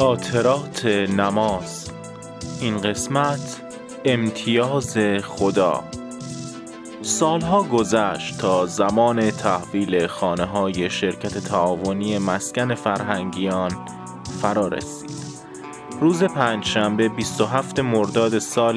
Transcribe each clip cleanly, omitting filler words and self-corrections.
خاطرات نماز. این قسمت امتیاز خدا. سالها گذشت تا زمان تحویل خانه‌های شرکت تعاونی مسکن فرهنگیان فرا رسید. روز پنجشنبه 27 مرداد سال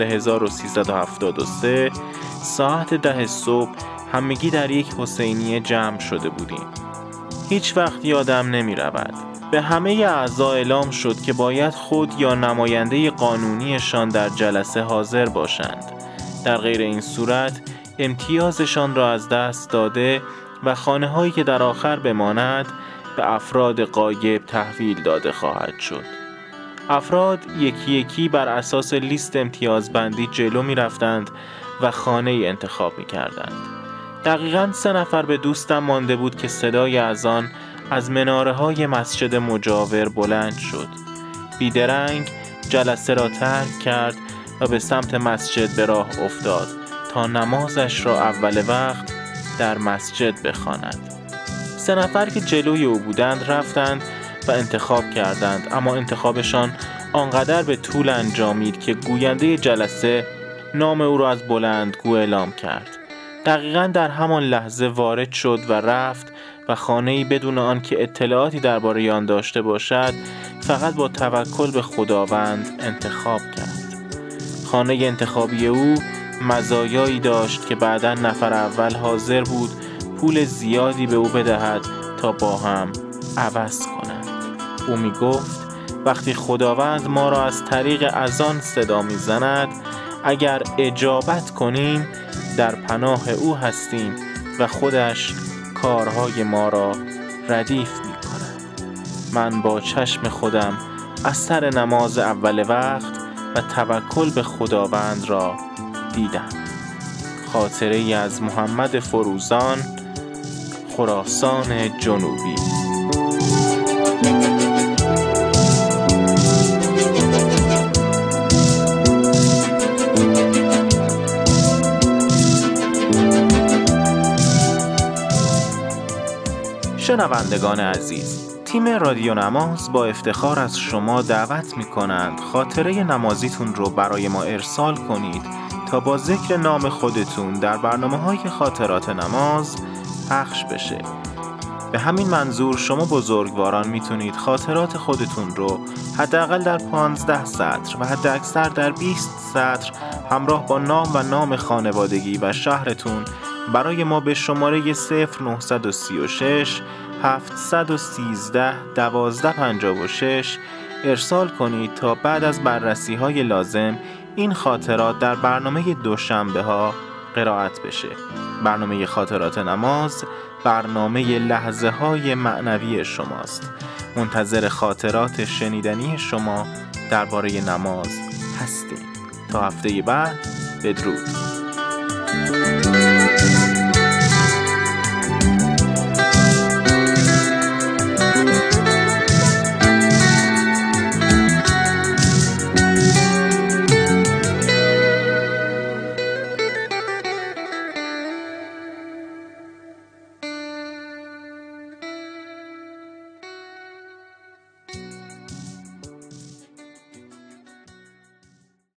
1373 ساعت 10 صبح همگی در یک حسینیه جمع شده بودیم. هیچ وقت یادم نمی رود. به همه اعضا اعلام شد که باید خود یا نماینده قانونیشان در جلسه حاضر باشند. در غیر این صورت امتیازشان را از دست داده و خانه هایی که در آخر بماند به افراد غایب تحویل داده خواهد شد. افراد یکی یکی بر اساس لیست امتیازبندی جلو می رفتند و خانه انتخاب می کردند. دقیقاً 3 نفر به دوستم مانده بود که صدای اذان از مناره‌های مسجد مجاور بلند شد. بیدرنگ جلسه را ترک کرد و به سمت مسجد به راه افتاد تا نمازش را اول وقت در مسجد بخواند. 3 نفر که جلوی او بودند رفتند و انتخاب کردند، اما انتخابشان آنقدر به طول انجامید که گوینده جلسه نام او را از بلندگو اعلام کرد. دقیقاً در همان لحظه وارد شد و رفت و خانه‌ای بدون آن که اطلاعاتی درباره آن داشته باشد فقط با توکل به خداوند انتخاب کرد. خانه انتخابی او مزایایی داشت که بعداً نفر اول حاضر بود پول زیادی به او بدهد تا با هم عوض کنند. او می گفت وقتی خداوند ما را از طریق اذان صدا می زند، اگر اجابت کنیم در پناه او هستیم و خودش کارهای ما را ردیف می کند. من با چشم خودم اثر نماز اول وقت و توکل به خداوند را دیدم. خاطره ای از محمد فروزان، خراسان جنوبی. شنوندگان عزیز، تیم رادیو نماز با افتخار از شما دعوت می کنند خاطره نمازیتون رو برای ما ارسال کنید تا با ذکر نام خودتون در برنامه‌های خاطرات نماز پخش بشه. به همین منظور شما بزرگواران میتونید خاطرات خودتون رو حداقل در 15 سطر و حداکثر در 20 سطر همراه با نام و نام خانوادگی و شهرتون برای ما به شماره 0936 713 1256 ارسال کنید تا بعد از بررسی‌های لازم این خاطرات در برنامه دوشنبه ها قرائت بشه. برنامه خاطرات نماز برنامه لحظه های معنوی شماست. منتظر خاطرات شنیدنی شما درباره نماز هستیم. تا هفته بعد، بدرود.